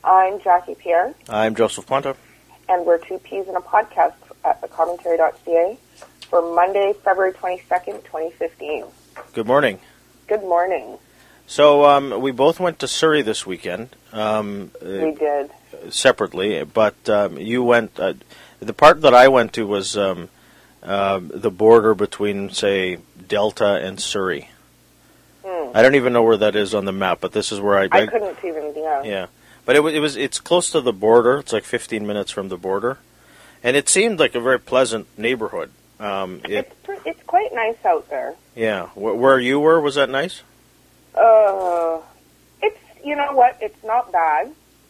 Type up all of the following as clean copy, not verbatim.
I'm Jackie Pierre. I'm Joseph Planta. And we're two peas in a podcast at thecommentary.ca for Monday, February 22nd, 2015. Good morning. Good morning. So we both went to Surrey this weekend. We did. Separately, but you went... the part that I went to was the border between, say, Delta and Surrey. I don't even know where that is on the map, but this is where I couldn't even, Yeah. But it's close to the border. It's like 15 minutes from the border. And it seemed like a very pleasant neighborhood. It's quite nice out there. Yeah. Where you were, was that nice? It's, you know what, it's not bad.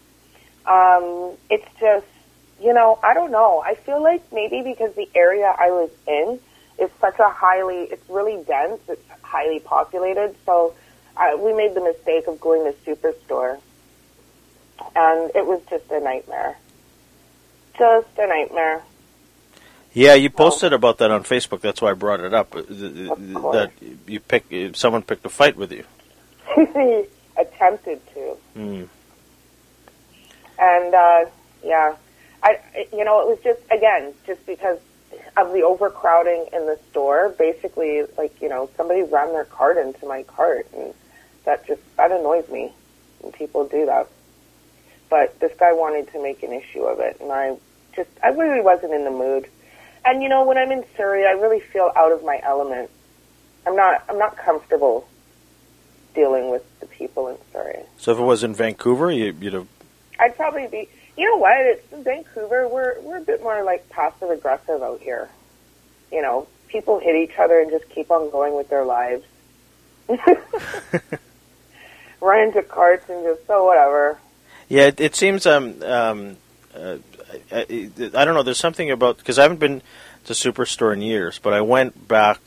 It's just, I don't know. I feel like maybe because the area I was in is it's really dense, it's highly populated, so we made the mistake of going to Superstore, and it was just a nightmare. Just a nightmare. Yeah, you posted about that on Facebook, that's why I brought it up, that someone picked a fight with you. Attempted to. Mm. And, yeah. It was just because of the overcrowding in the store. Basically, somebody ran their cart into my cart, and that annoys me when people do that. But this guy wanted to make an issue of it, and I really wasn't in the mood. And, when I'm in Surrey, I really feel out of my element. I'm not comfortable dealing with the people in Surrey. So if it was in Vancouver, you'd have... I'd probably be... You know what? It's in Vancouver. We're a bit more like passive aggressive out here. People hit each other and just keep on going with their lives. Run into carts and just whatever. Yeah, it seems. I don't know. There's something about, because I haven't been to Superstore in years, but I went back.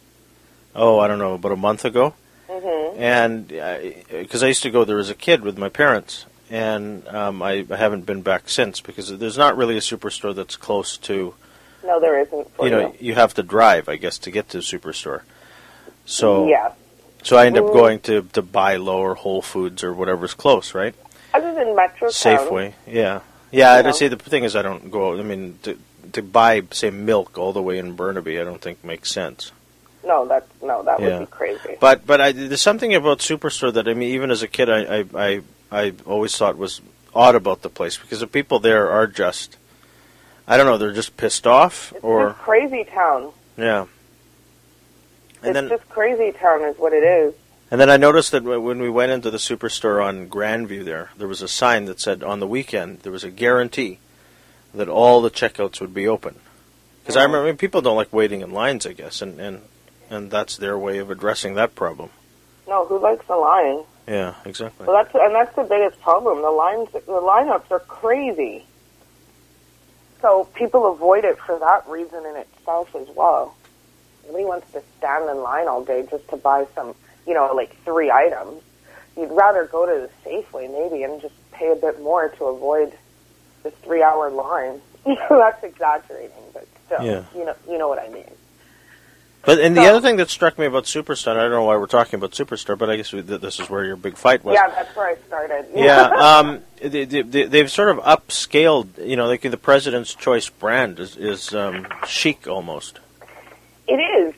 I don't know, about a month ago. Mm-hmm. And because I used to go there as a kid with my parents. And I haven't been back since because there's not really a Superstore that's close to. No, there isn't. You have to drive, I guess, to get to the Superstore. So yeah. So I end up going to Buy-Low or Whole Foods or whatever's close, right? Other than Metro Safeway, yeah. I see. The thing is, I don't go. I mean, to buy, say, milk all the way in Burnaby, I don't think makes sense. No, that would be crazy. But there's something about Superstore that, I mean, even as a kid, I always thought was odd about the place because the people there are just, I don't know, they're just pissed off it's just crazy town. Yeah. And it's just crazy town is what it is. And then I noticed that when we went into the Superstore on Grandview there was a sign that said on the weekend there was a guarantee that all the checkouts would be open. Because I remember people don't like waiting in lines, I guess, and that's their way of addressing that problem. No, who likes a line? Yeah, exactly. Well, that's the biggest problem. The lineups are crazy. So people avoid it for that reason in itself as well. Nobody wants to stand in line all day just to buy some, like 3 items. You'd rather go to the Safeway maybe and just pay a bit more to avoid the 3-hour line. That's exaggerating, but still, yeah. You know what I mean. But the other thing that struck me about Superstore, I don't know why we're talking about Superstore, but I guess this is where your big fight was. Yeah, that's where I started. Yeah, they've sort of upscaled. Like the President's Choice brand is chic almost. It is.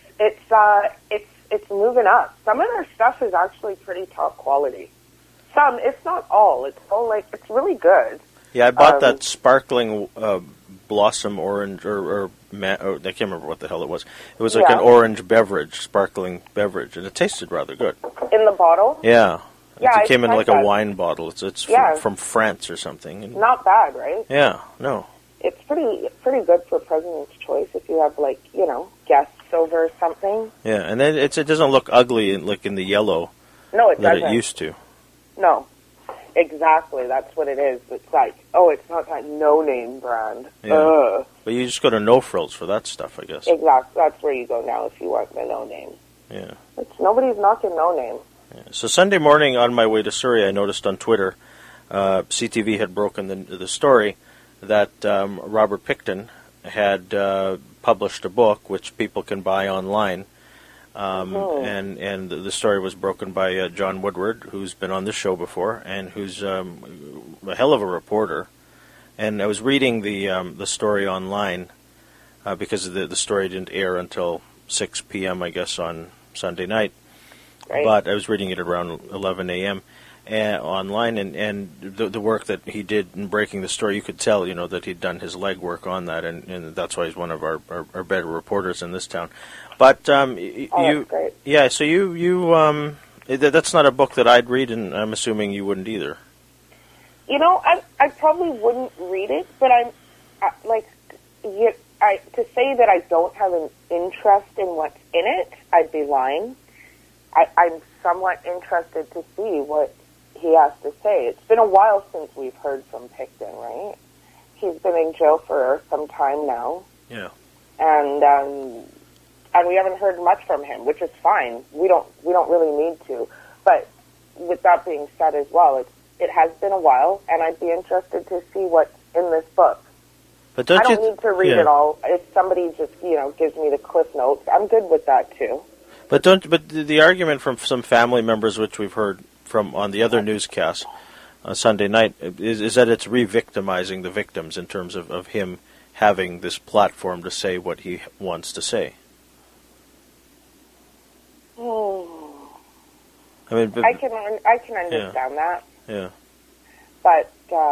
It's moving up. Some of their stuff is actually pretty top quality. Some, it's not all. It's really good. Yeah, I bought that sparkling blossom orange or I can't remember what the hell it was. It was like an orange beverage, sparkling beverage, and it tasted rather good. In the bottle? Yeah. Yeah, it came in like a wine bottle. It's from France or something. Not bad, right? Yeah, no. It's pretty good for President's Choice if you have guests over or something. Yeah, and then it doesn't look ugly in the yellow. No, it doesn't. That it used to. No. Exactly, that's what it is. It's like, it's not that no-name brand. Yeah. But you just go to No Frills for that stuff, I guess. Exactly, that's where you go now if you want the no-name. Yeah. Nobody's knocking no-name. Yeah. So Sunday morning on my way to Surrey, I noticed on Twitter, CTV had broken the story that Robert Pickton had published a book, which people can buy online, And the story was broken by John Woodward, who's been on this show before, and who's a hell of a reporter. And I was reading the story online because the story didn't air until 6 p.m., I guess, on Sunday night. Right. But I was reading it around 11 a.m. Online, and the work that he did in breaking the story, you could tell, that he'd done his legwork on that, and that's why he's one of our better reporters in this town. But that's great. Yeah, so that's not a book that I'd read, and I'm assuming you wouldn't either. I probably wouldn't read it, but to say that I don't have an interest in what's in it, I'd be lying. I'm somewhat interested to see what he has to say. It's been a while since we've heard from Pickton, right? He's been in jail for some time now. Yeah. And we haven't heard much from him, which is fine. We don't really need to. But with that being said as well, it has been a while, and I'd be interested to see what's in this book. But I don't need to read it all. If somebody just, gives me the cliff notes, I'm good with that too. But the argument from some family members, which we've heard from on the other newscast on Sunday night, is that it's re-victimizing the victims in terms of him having this platform to say what he wants to say. I mean, I can understand that. Yeah. But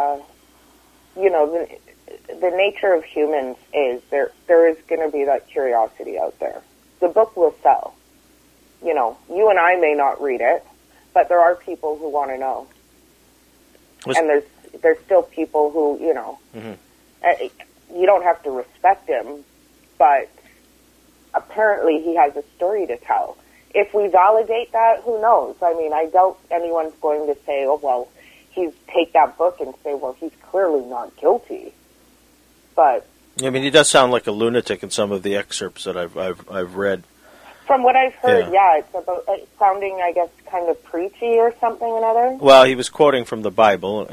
the nature of humans is there is going to be that curiosity out there. The book will sell. You and I may not read it, but there are people who want to know. And there's still people who, you don't have to respect him, but apparently he has a story to tell. If we validate that, who knows? I mean, I doubt anyone's going to say, oh, well, take that book and say, well, he's clearly not guilty. But I mean, he does sound like a lunatic in some of the excerpts that I've read. From what I've heard, it's about sounding, I guess, kind of preachy or something or another. Well, he was quoting from the Bible,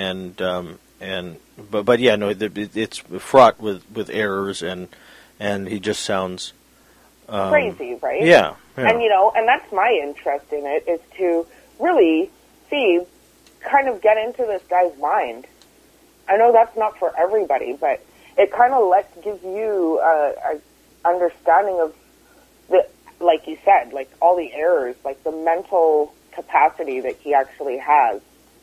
but yeah, no, it's fraught with errors, and he just sounds crazy, right? Yeah. And and that's my interest in it, is to really kind of get into this guy's mind. I know that's not for everybody, but it kind of gives you a understanding of like you said, like all the errors, like the mental capacity that he actually has.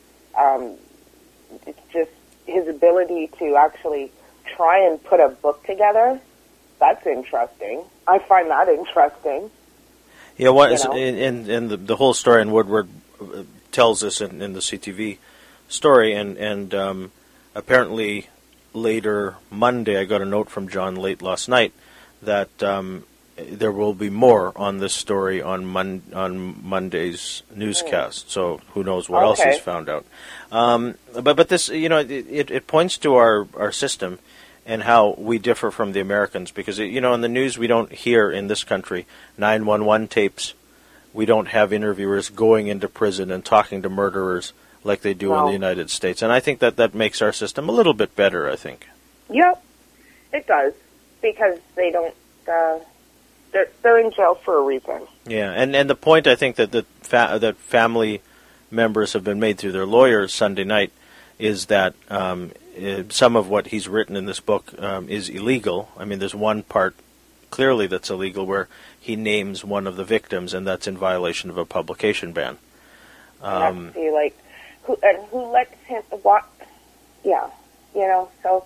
It's just his ability to actually try and put a book together. That's interesting. I find that interesting. Yeah, in the whole story, and Woodward tells us in the CTV story, and apparently later Monday, I got a note from John late last night that there will be more on this story on Monday's newscast. So who knows what else he's found out. But this, it points to our system and how we differ from the Americans, because in the news we don't hear in this country 911 tapes. We don't have interviewers going into prison and talking to murderers like they do in the United States. And I think that makes our system a little bit better, I think. Yep, it does, because they don't... They're in jail for a reason. Yeah, and the point I think that that family members have been made through their lawyers Sunday night is that some of what he's written in this book is illegal. I mean, there's one part clearly that's illegal where he names one of the victims, and that's in violation of a publication ban. Who lets him what? Yeah, so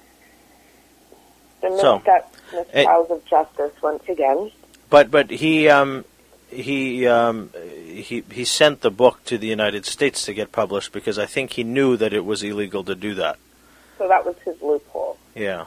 the missteps of justice once again. But he sent the book to the United States to get published because I think he knew that it was illegal to do that. So that was his loophole. Yeah.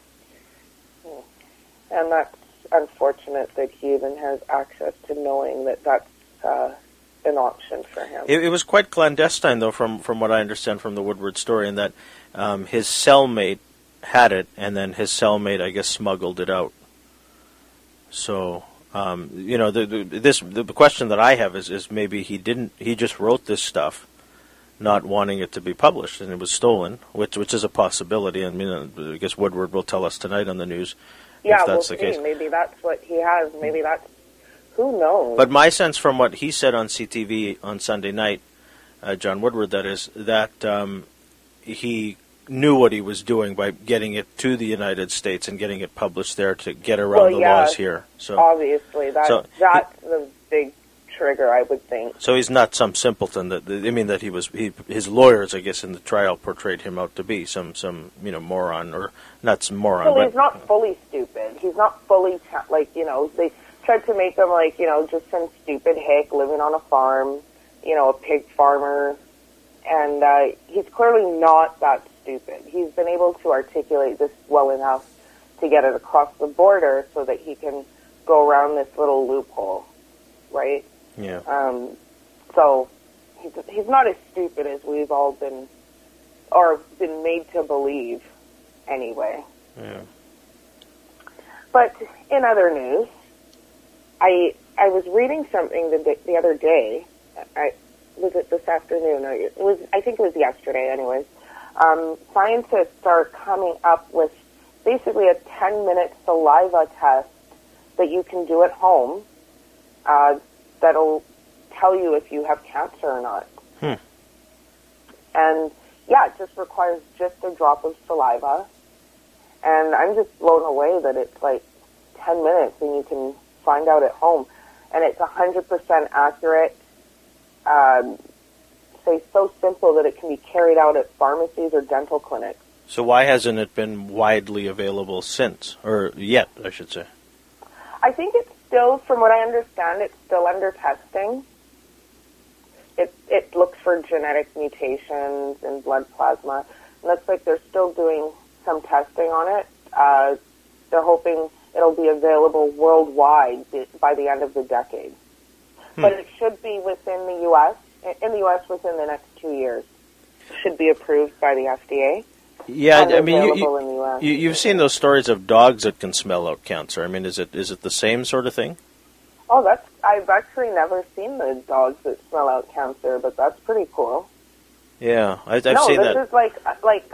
And that's unfortunate that he even has access to knowing that that's an option for him. It was quite clandestine, though, from what I understand from the Woodward story, in that his cellmate had it, and then his cellmate, I guess, smuggled it out. So, the question that I have is maybe he just wrote this stuff, not wanting it to be published, and it was stolen, which is a possibility. I mean, I guess Woodward will tell us tonight on the news if that's the case. Maybe that's what he has. Maybe that's who knows? But my sense from what he said on CTV on Sunday night, John Woodward, that is, that he knew what he was doing by getting it to the United States and getting it published there to get around the laws here. So obviously, that's the big trigger, I would think. So he's not some simpleton. That his lawyers, I guess, in the trial portrayed him out to be some moron, or not some moron. Well, but he's not fully stupid. He's not fully they tried to make him just some stupid hick living on a farm, a pig farmer, and he's clearly not that stupid. He's been able to articulate this well enough to get it across the border so that he can go around this little loophole, right? Yeah. So he's not as stupid as we've all been made to believe, anyway. Yeah. But in other news, I was reading something the other day. Was it this afternoon? I think it was yesterday. Anyways, scientists are coming up with basically a 10-minute saliva test that you can do at home. That'll tell you if you have cancer or not. And yeah, it just requires just a drop of saliva. And I'm just blown away that it's like 10 minutes and you can find out at home. And it's 100% accurate. Say so simple that it can be carried out at pharmacies or dental clinics. So why hasn't it been widely available since, or yet, I should say? I think it's still, from what I understand, it's still under testing. It looks for genetic mutations in blood plasma. It looks like they're still doing some testing on it. They're hoping it'll be available worldwide by the end of the decade. But it should be within the U.S., in the U.S. within the next 2 years. It should be approved by the FDA. Yeah, I mean, available in the US. you've seen those stories of dogs that can smell out cancer. I mean, is it the same sort of thing? Oh, I've actually never seen the dogs that smell out cancer, but that's pretty cool. Yeah, I've seen that. No, this is like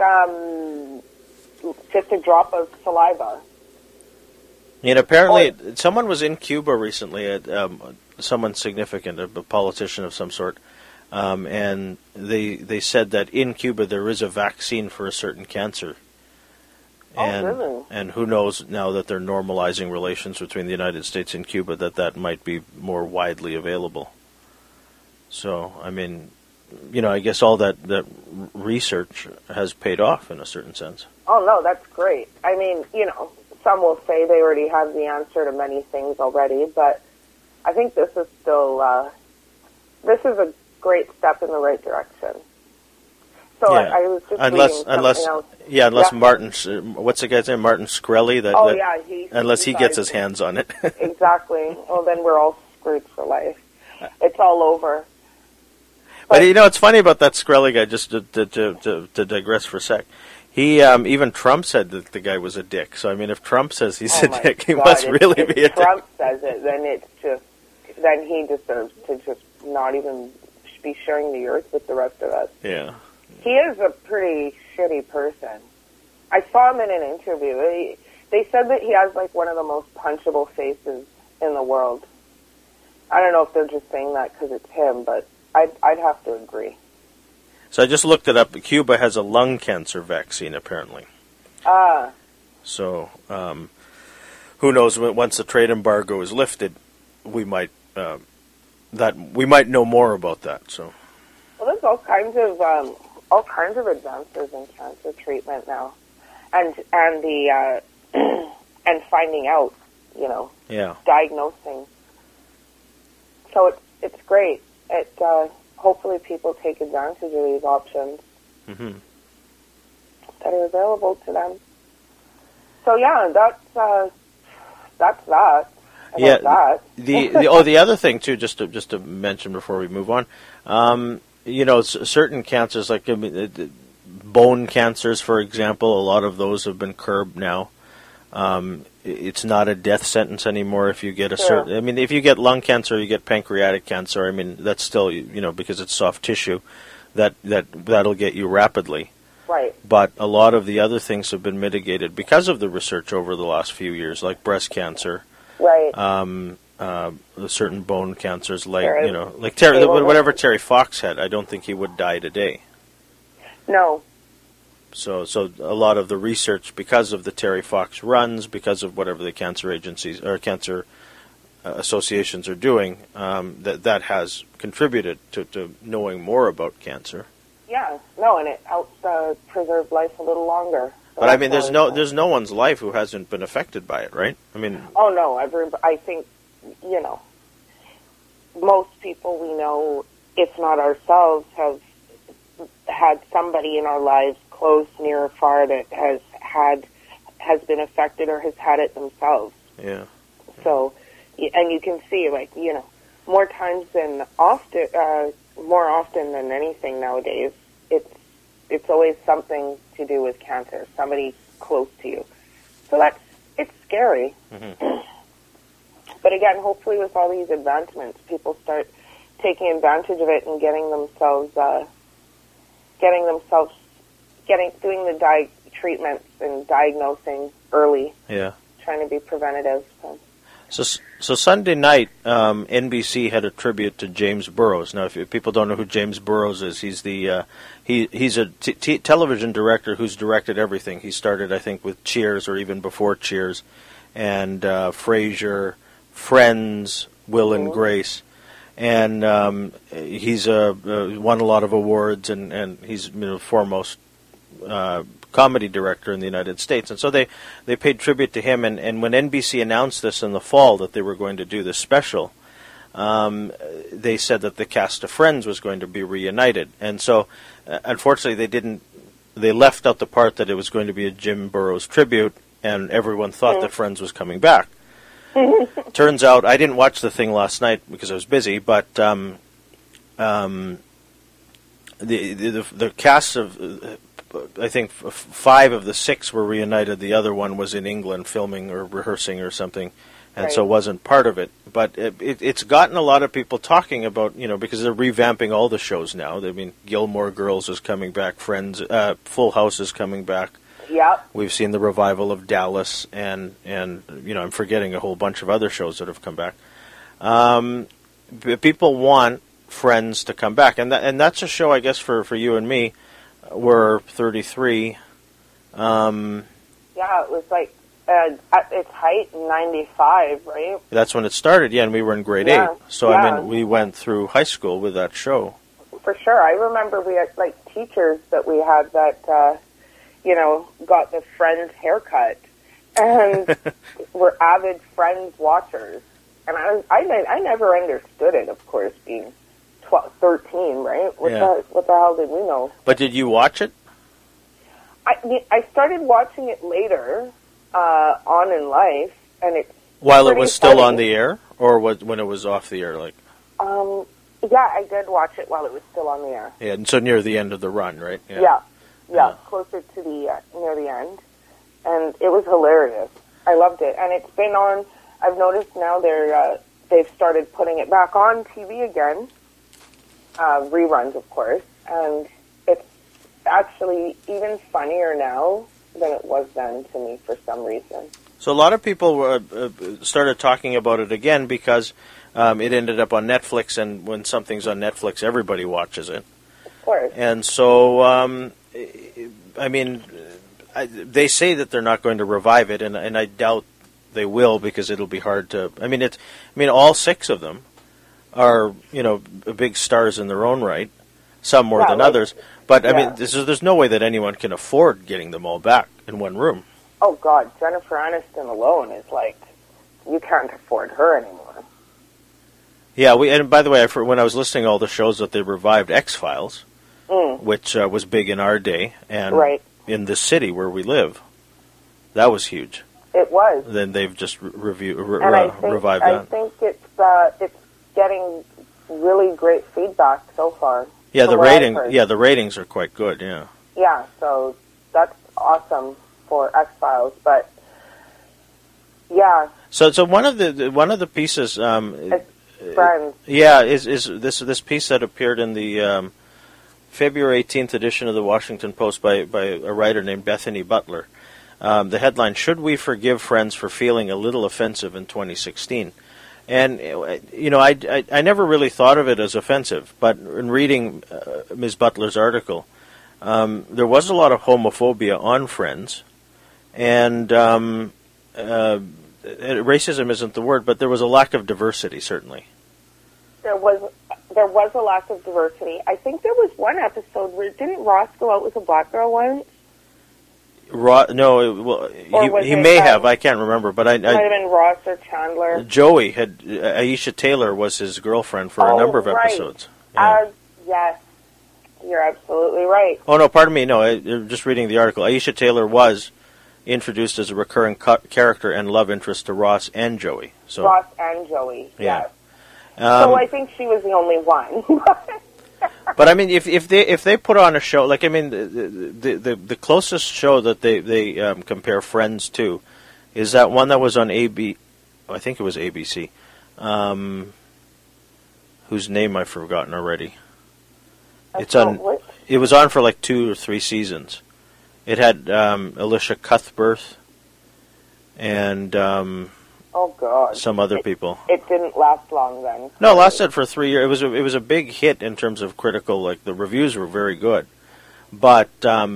just a drop of saliva. And apparently, someone was in Cuba recently, someone significant, a politician of some sort, and they said that in Cuba there is a vaccine for a certain cancer. Really? And who knows, now that they're normalizing relations between the United States and Cuba, that might be more widely available. So, I mean, I guess all that research has paid off in a certain sense. Oh, no, that's great. I mean, some will say they already have the answer to many things already, but I think this is still, this is a great step in the right direction. So yeah. I was just reading something else. Yeah, unless Martin, what's the guy's name? Martin Shkreli? Unless he gets his hands on it. Exactly. Well, then we're all screwed for life. It's all over. But it's funny about that Shkreli guy, just to digress for a sec. He, even Trump said that the guy was a dick. So, I mean, if Trump says he's a dick, he must really be a dick. If Trump says it, then he deserves to just not even be sharing the earth with the rest of us. Yeah. He is a pretty shitty person. I saw him in an interview. They said that he has like one of the most punchable faces in the world. I don't know if they're just saying that because it's him, but I'd have to agree. So I just looked it up. Cuba has a lung cancer vaccine, apparently. So who knows? Once the trade embargo is lifted, we might know more about that. So. Well, there's all kinds of advances in cancer treatment now, and the and finding out, diagnosing. So it's great. Hopefully people take advantage of these options that are available to them. So yeah, that's that. That. The other thing too, just to mention before we move on, certain cancers like bone cancers, for example, a lot of those have been curbed now. It's not a death sentence anymore if you get a certain. I mean, if you get lung cancer, you get pancreatic cancer. I mean, that's still because it's soft tissue, that'll get you rapidly. Right. But a lot of the other things have been mitigated because of the research over the last few years, like breast cancer. Right. certain bone cancers, like Sure. like whatever Terry Fox had. I don't think he would die today. No. So a lot of the research, because of the Terry Fox runs, because of whatever the cancer agencies or cancer associations are doing, that has contributed to knowing more about cancer. Yeah, no, and it helps preserve life a little longer. So but I mean, there's no one's life who hasn't been affected by it, right? I mean, oh no, I think most people we know, if not ourselves, have had somebody in our lives, close, near, or far, that has been affected or has had it themselves. Yeah. So, and you can see, more times than often, more often than anything nowadays, it's always something to do with cancer, somebody close to you. So it's scary. Mm-hmm. But again, hopefully with all these advancements, people start taking advantage of it and doing the treatments and diagnosing early. Yeah. Trying to be preventative. So Sunday night, NBC had a tribute to James Burrows. Now, if people don't know who James Burrows is, he's he's a television director who's directed everything. He started, I think, with Cheers, or even before Cheers, and Frasier, Friends, Will and Grace, and he's won a lot of awards, and he's foremost comedy director in the United States. And so they paid tribute to him, and when NBC announced this in the fall that they were going to do this special, they said that the cast of Friends was going to be reunited. And so unfortunately they left out the part that it was going to be a Jim Burrows tribute, and everyone thought that Friends was coming back. Turns out, I didn't watch the thing last night because I was busy, but the cast of I think 5 of the 6 were reunited. The other one was in England filming or rehearsing or something, and so wasn't part of it. But it's gotten a lot of people talking about, because they're revamping all the shows now. I mean, Gilmore Girls is coming back, Friends, Full House is coming back. Yep. We've seen the revival of Dallas, and I'm forgetting a whole bunch of other shows that have come back. People want Friends to come back, and that's a show, I guess, for you and me. We're 33. Yeah, it was like at its height in 95, right? That's when it started, and we were in grade 8. So, I mean, we went through high school with that show. For sure. I remember we had, teachers that we had that, got the Friends haircut and were avid Friends watchers. And I never understood it, of course, being 13, right? What the hell did we know? But did you watch it? I started watching it later on in life, and it's while it was still on the air, or when it was off the air, Yeah, I did watch it while it was still on the air. Yeah, and so near the end of the run, right? Yeah, closer to the near the end, and it was hilarious. I loved it, and it's been on. I've noticed now they've started putting it back on TV again. Reruns, of course, and it's actually even funnier now than it was then to me for some reason. So a lot of people started talking about it again because it ended up on Netflix, and when something's on Netflix, everybody watches it. Of course. And so, they say that they're not going to revive it, and I doubt they will, because it'll be hard to. All 6 of them are, big stars in their own right, some more than others. But, there's no way that anyone can afford getting them all back in one room. Oh, God, Jennifer Aniston alone is you can't afford her anymore. Yeah, and by the way, when I was listening to all the shows that they revived, X-Files, which was big in our day, and in the city where we live, that was huge. It was. Then they've just revived that. I think it's getting really great feedback so far. Yeah, the ratings are quite good. Yeah. Yeah, so that's awesome for X-Files, but yeah. So one of the pieces. Friends. Yeah, is this piece that appeared in the February 18th edition of the Washington Post by a writer named Bethany Butler. The headline: "Should we forgive Friends for feeling a little offensive in 2016?" And I never really thought of it as offensive, but in reading Ms. Butler's article, there was a lot of homophobia on Friends, and racism isn't the word, but there was a lack of diversity, certainly. There was a lack of diversity. I think there was one episode where didn't Ross go out with a black girl once? He may have. I can't remember, but it might have been Ross or Chandler. Joey had Aisha Taylor was his girlfriend for a number of episodes. Yeah. Yes, you're absolutely right. Oh no, pardon me. No, just reading the article. Aisha Taylor was introduced as a recurring character and love interest to Ross and Joey. So Ross and Joey. Yeah. Yes. So I think she was the only one. But I mean, if they put on a show, like I mean, the closest show that they compare Friends to is that one that was on I think it was ABC, whose name I've forgotten already. It was on for like 2 or 3 seasons. It had Alicia Cuthbert and oh God, some other people. It didn't last long then. No, it lasted for 3 years. It was a big hit in terms of critical. Like the reviews were very good, but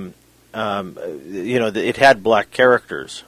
it had black characters,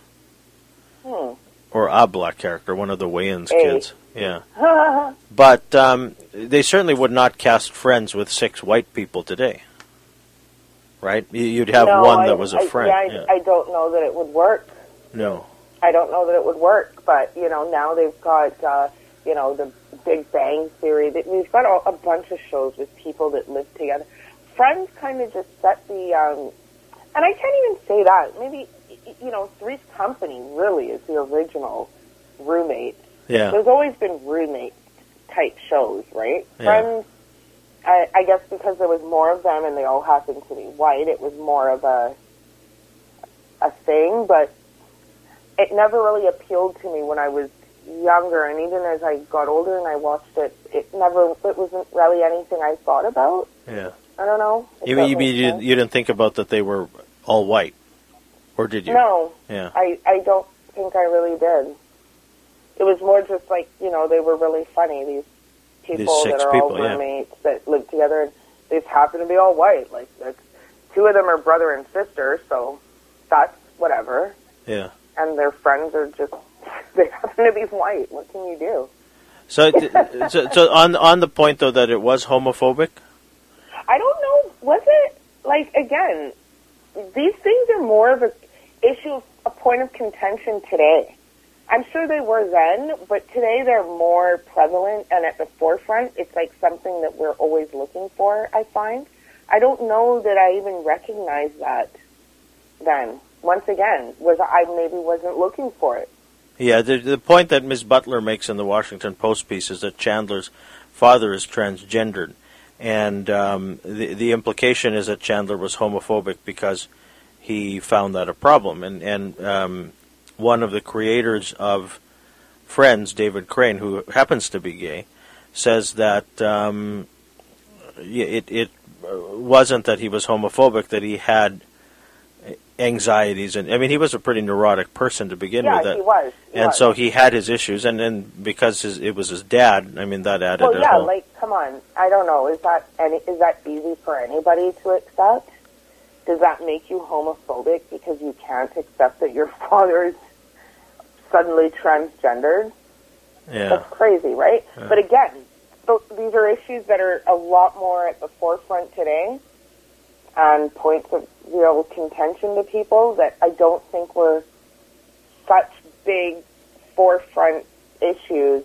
or a black character, one of the Wayans kids. Yeah, but they certainly would not cast Friends with 6 white people today, right? You'd have one that was a friend. I don't know that it would work. No. I don't know that it would work, but, now they've got, the Big Bang Theory. We've got a bunch of shows with people that live together. Friends kind of just set the, and I can't even say that. Maybe, Three's Company really is the original roommate. Yeah. There's always been roommate-type shows, right? Yeah. Friends, I guess because there was more of them and they all happened to be white, it was more of a thing, but it never really appealed to me when I was younger, and even as I got older and I watched it, it wasn't really anything I thought about. Yeah. I don't know. You didn't think about that they were all white, or did you? No. Yeah. I don't think I really did. It was more just like, they were really funny, these people that are all roommates that live together, and they just happen to be all white. Like, 2 of them are brother and sister, so that's whatever. Yeah. And their friends are just, they happen to be white. What can you do? So on the point, though, that it was homophobic? I don't know. Was it? Like, again, these things are more of a issue, a point of contention today. I'm sure they were then, but today they're more prevalent and at the forefront. It's like something that we're always looking for, I find. I don't know that I even recognized that then. Once again, I maybe wasn't looking for it. Yeah, the point that Ms. Butler makes in the Washington Post piece is that Chandler's father is transgendered, and the implication is that Chandler was homophobic because he found that a problem. And one of the creators of Friends, David Crane, who happens to be gay, says that it wasn't that he was homophobic, that he had anxieties, and I mean he was a pretty neurotic person to begin with. Yeah, he was. So he had his issues, and then because it was his dad, I mean that added. Well, yeah, like come on, I don't know. Is that easy for anybody to accept? Does that make you homophobic because you can't accept that your father is suddenly transgendered? Yeah, that's crazy, right? Yeah. But again, these are issues that are a lot more at the forefront today, and points of real contention to people that I don't think were such big forefront issues,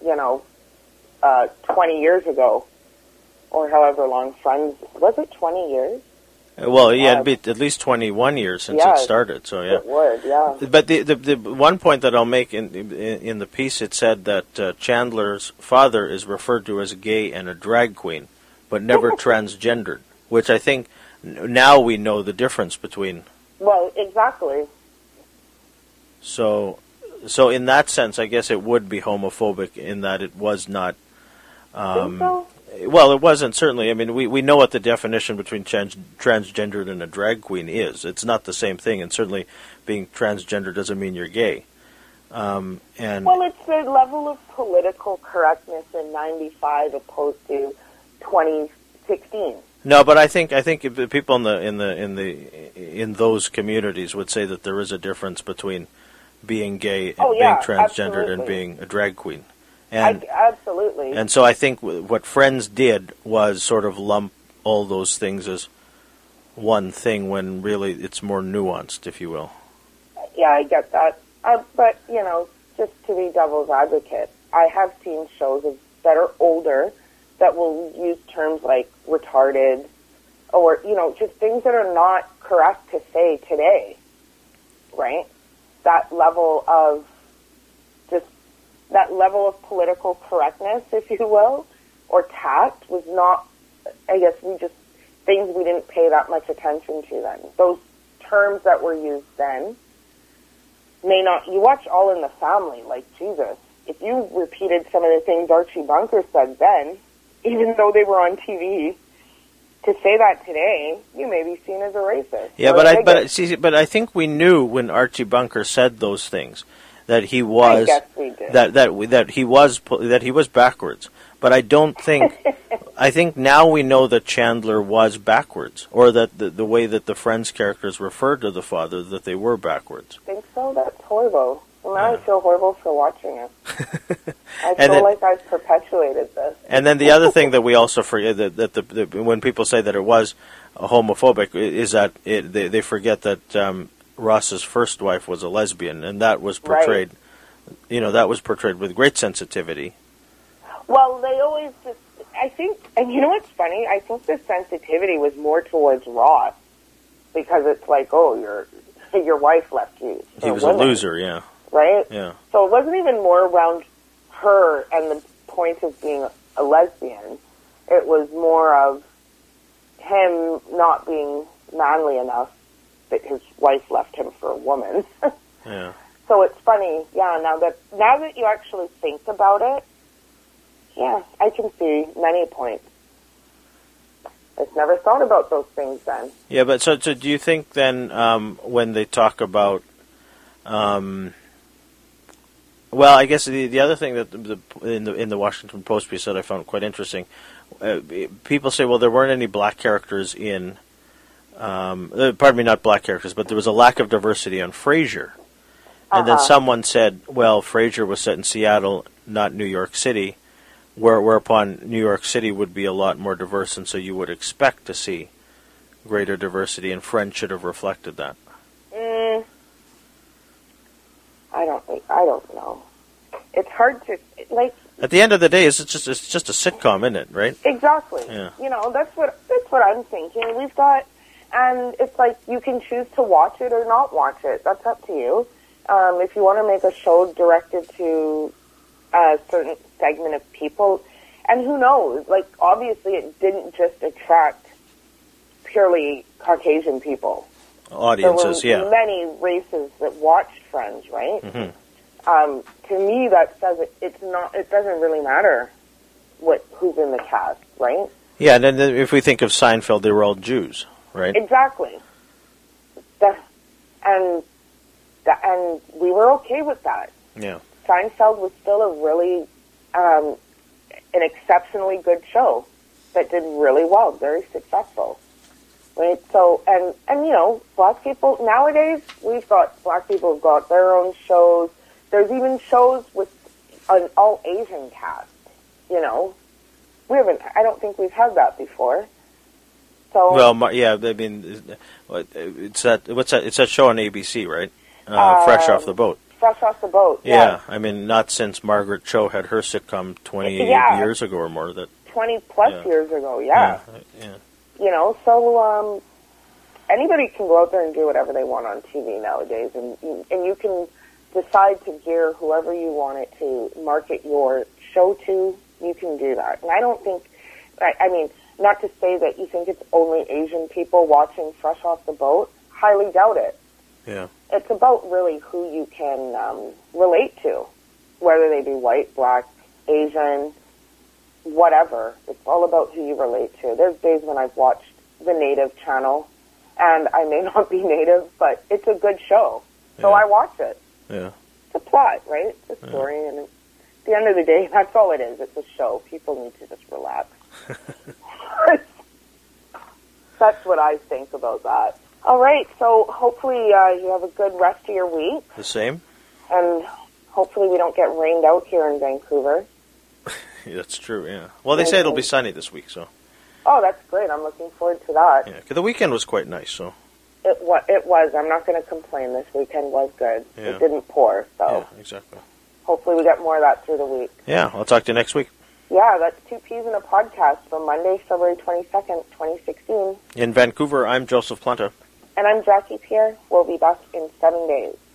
20 years ago, or however long Friends, was it 20 years? Well, yeah, it'd be at least 21 years since it started, so yeah. It would, yeah. But the one point that I'll make in the piece, it said that Chandler's father is referred to as gay and a drag queen, but never transgendered, which I think now we know the difference between. Well, exactly. So in that sense, I guess it would be homophobic in that it was not. Think so? Well, it wasn't certainly. I mean, we know what the definition between transgendered and a drag queen is. It's not the same thing, and certainly being transgender doesn't mean you're gay. And well, it's the level of political correctness in '95 opposed to 2016. no, but I think the people in those communities would say that there is a difference between being gay and being transgendered absolutely. and being a drag queen. And Absolutely. and so I think what Friends did was sort of lump all those things as one thing when really it's more nuanced, if you will. Yeah, I get that. But, just to be devil's advocate, I have seen shows that are older that will use terms like retarded or, just things that are not correct to say today, right? That level of political correctness, if you will, or tact was not, I guess things we didn't pay that much attention to then. Those terms that were used then may not, you watch All in the Family, like Jesus. If you repeated some of the things Archie Bunker said then, even though they were on TV, to say that today, you may be seen as a racist. Yeah, but I think we knew when Archie Bunker said those things that he was I guess we did. that he was backwards. But I don't think I think now we know that Chandler was backwards, or that the way that the Friends characters referred to the father, that they were backwards. I think so. That's horrible. Well, now I feel horrible for watching it. I And feel like I've perpetuated this. And then the other thing that we also forget that when people say that it was homophobic is that they forget that Ross's first wife was a lesbian, and that was portrayed, that was portrayed with great sensitivity. Well, they always just, I think, and you know what's funny? I think the sensitivity was more towards Ross, because it's like, oh, your wife left you. He was a loser, yeah. Right? Yeah. So it wasn't even more around her and the point of being a lesbian. It was more of him not being manly enough that his wife left him for a woman. Yeah. So it's funny, now that you actually think about it, yeah, I can see many points. I've never thought about those things then. Yeah, but so do you think then when they talk about, well, I guess the other thing that in the Washington Post piece that I found quite interesting, people say, well, there weren't any black characters in, pardon me, not black characters, but there was a lack of diversity on Frasier. And then someone said, well, Frasier was set in Seattle, not New York City, whereupon New York City would be a lot more diverse, and so you would expect to see greater diversity, and Friends should have reflected that. I don't know. It's hard to, like... At the end of the day, it's just a sitcom, isn't it, right? Exactly. Yeah. That's what I'm thinking. We've got, and it's like you can choose to watch it or not watch it. That's up to you. If you want to make a show directed to a certain segment of people, and who knows, like, obviously it didn't just attract purely Caucasian people. Audiences, there were many races that watched Friends, right? Mm-hmm. To me, that says it doesn't really matter who's in the cast, right? Yeah, and then if we think of Seinfeld, they were all Jews, right? Exactly. And we were okay with that. Yeah. Seinfeld was still a really, an exceptionally good show that did really well, very successful. Right? So, and black people, nowadays, black people have got their own shows. There's even shows with an all-Asian cast, I don't think we've had that before. So. Well, yeah, I mean, it's that show on ABC, right? Fresh Off the Boat. Fresh Off the Boat, yeah. I mean, not since Margaret Cho had her sitcom 28 years ago or more. 20-plus years ago, yeah. So anybody can go out there and do whatever they want on TV nowadays, and you can decide to gear whoever you want it to market your show to. You can do that. And I don't think, I mean, not to say that you think it's only Asian people watching Fresh Off the Boat. Highly doubt it. Yeah. It's about really who you can relate to, whether they be white, black, Asian, whatever. It's all about who you relate to. There's days when I've watched the Native channel, and I may not be Native, but it's a good show, so I watch it. Yeah. a plot, right? It's a story, and at the end of the day, that's all it is. It's a show. People need to just relax. That's what I think about that. All right, so hopefully you have a good rest of your week. The same. And hopefully we don't get rained out here in Vancouver. That's true, yeah. Well, they say it'll be sunny this week, so. Oh, that's great. I'm looking forward to that. Yeah, 'cause the weekend was quite nice, so. It was. I'm not going to complain. This weekend was good. Yeah. It didn't pour, so. Yeah, exactly. Hopefully we get more of that through the week. Yeah, I'll talk to you next week. Yeah, that's Two Peas in a Podcast for Monday, February 22nd, 2016. In Vancouver, I'm Joseph Planta. And I'm Jackie Pierre. We'll be back in 7 days.